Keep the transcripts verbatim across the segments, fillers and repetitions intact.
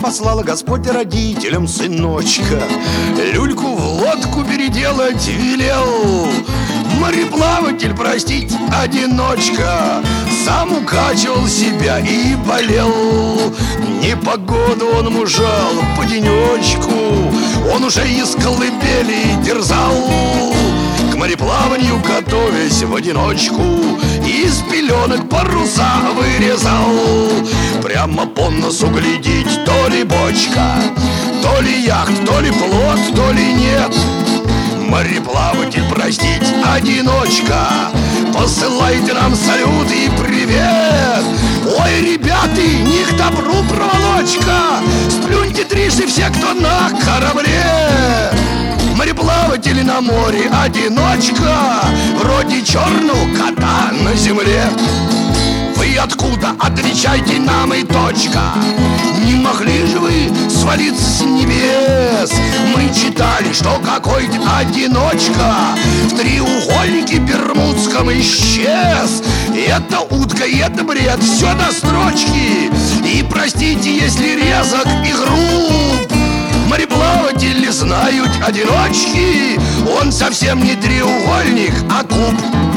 послала Господь родителям сыночка, люльку в лодку переделать велел. Мореплаватель, простить, одиночка, сам укачивал себя и болел. Непогоду он мужал по денечку, он уже из колыбели дерзал. К мореплаванию готовясь в одиночку, из пеленок паруса вырезал. Прямо по носу глядеть, то ли бочка, то ли яхт, то ли плот, то ли нет. Мореплаватель, простить, одиночка, посылайте нам салют и привет. Ой, ребята, не к добру проволочка, сплюньте трижды все, кто на корабле. Мореплаватели на море одиночка, вроде черного кота на земле. Вы откуда? Отвечайте нам и точка. Не могли же вы свалиться с небес? Мы читали, что какой-то одиночка в треугольнике бермудском исчез. И это утка, и это бред, все до строчки. И простите, если резок и груб, мореплаватели знают одиночки, он совсем не треугольник, а куб.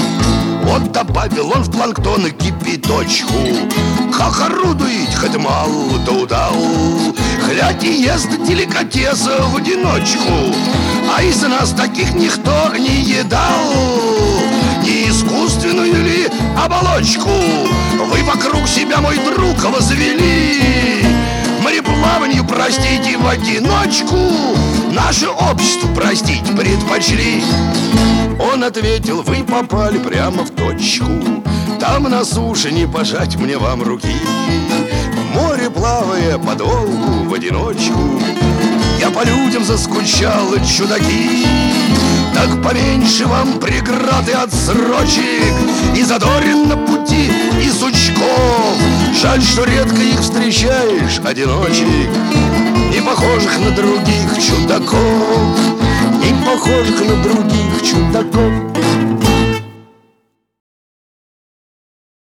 Вот добавил он в планктон кипяточку, как орудует, хоть мало да удал. Глядь и ест деликатеса в одиночку, а из нас таких никто не едал. Не искусственную ли оболочку вы вокруг себя, мой друг, возвели? Мореплаванию, простите, в одиночку наше общество, простить, предпочли. Он ответил: вы попали прямо в точку. Там на суше не пожать мне вам руки. В море плавая подолгу в одиночку, я по людям заскучал, чудаки. Так поменьше вам преград и отсрочек, и задорин на пути, и сучков. Жаль, что редко их встречаешь, одиночек, не похожих на других чудаков, не похожих на других чудаков.